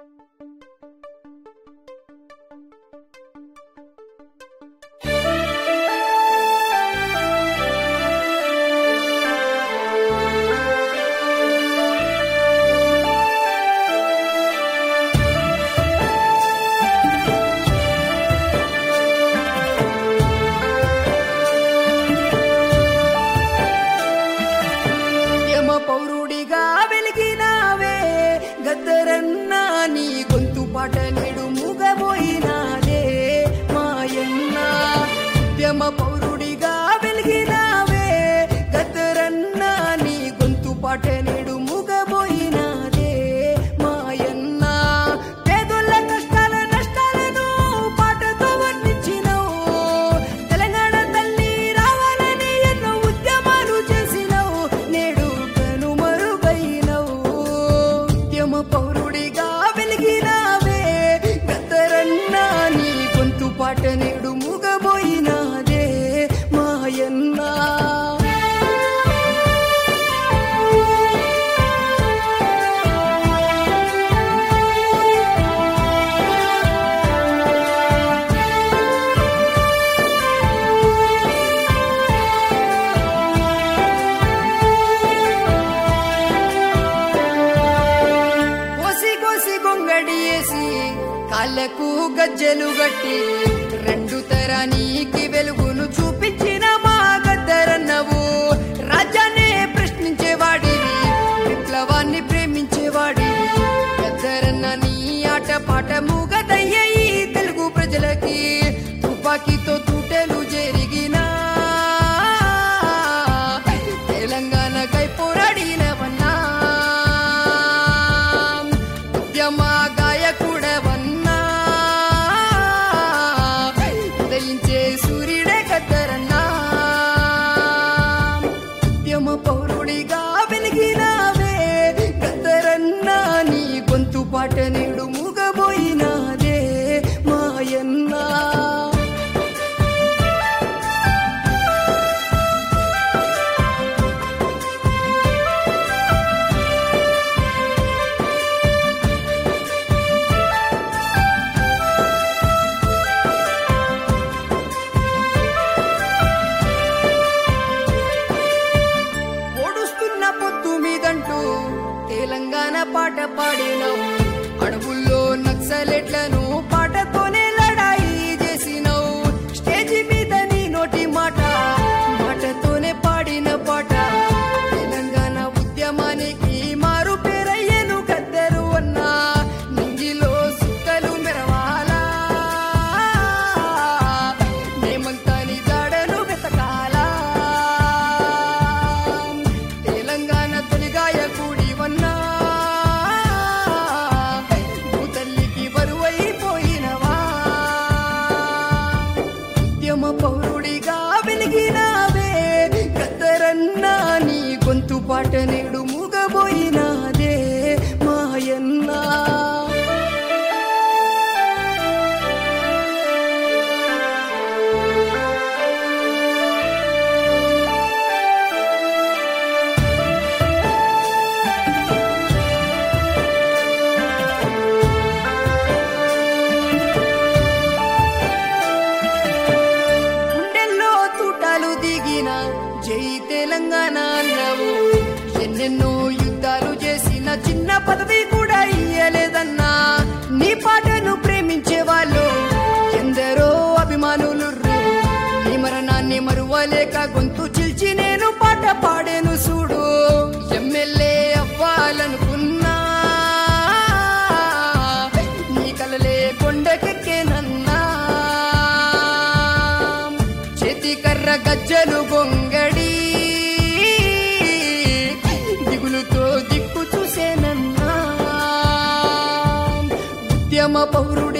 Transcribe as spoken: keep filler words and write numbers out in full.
పౌరుడిగా వెలిగినావే గద్దరన్నా, నీ గొంతు పాట నేడు మూగబోయినాదే మాయన్న. ఉద్యమ పౌరుడిగా వెలిగినావే గద్దరన్నా, నీ గొంతు పాట నేడు మూగబోయినాదే మాయన్న. పేదోళ్ళ కష్టాల నష్టాలను పాటతో వర్ణించినవు, తెలంగాణ తల్లి రావాలని ఎన్నో ఉద్యమాలు చేసినవు, నేడు పౌరుడిగా వెలిగినావే గద్దరన్నా, నీ గొంతు పాట నేడు మూగబోయినాదే మాయన్నా. కాళ్ళకు గజ్జెలు గట్టి రెండు తరానికి వెలుగును చూపించిన మా గద్దరన్నవు. రాజ్యాన్ని ప్రశ్నించేవాడివి, విప్లవాన్ని ప్రేమించేవాడివి గద్దరన్న. నీ ఆట పాట మూగదయ్యే ఈ తెలుగు ప్రజలకి, తుపాకీతో తూటలు జరిగినా తెలంగాణకై పోరాడినవన్నా. ఉద్యమ గాయకుడవన్నా, ఉదయించే సూర్యుడే గద్దరన్నా. ఉద్యమ పౌరుడిగా వెలిగినావే గద్దరన్నా, నీ గొంతు పాట నేడు మూగబోయినాదే మాయన్నా. తెలంగాణ పాట పాడినవు, అడవుల్లో నక్సలెట్లను పాటతోనే లడాయి చేసినవు. స్టేజి మీద నీ నోటి మాట, మాటతోనే పాడిన పాట తెలంగాణ ఉద్యమానికి మారు పేరయ్యను గద్దరు అన్నా. నింగిలో సుక్కలు మెరవాలా, నేమంతా నీ జాడను వెతకాలా. తెలంగాణ తొలి గాయకుడివన్నా, భూతల్లికి బరువైపోయినవా. ఉద్యమ పౌరుడిగా వెలిగినావే గద్దరన్నా, నీ గొంతు పాట నేడు మూగబోయినాదే మాయన్నా. జై తెలంగాణ అన్నావు, ఎన్నెన్నో యుద్ధాలు చేసిన చిన్న పదవి కూడా ఇయ్యలేదన్నా. నీ పాటను ప్రేమించే వాళ్ళు ఎందరో అభిమానులు, నీ మరణాన్ని మరువలేక గొంతు చిల్చి నేను పాట పాడేను చూడు. ఎమ్మెల్యే అవ్వాలనుకున్నా నీ కలలే కొండకెక్కేనన్నా. చేతి కర్ర గజ్జలు గొంగడి దిగులుతో దిక్కు చూసేనన్నా. ఉద్యమ పౌరుడి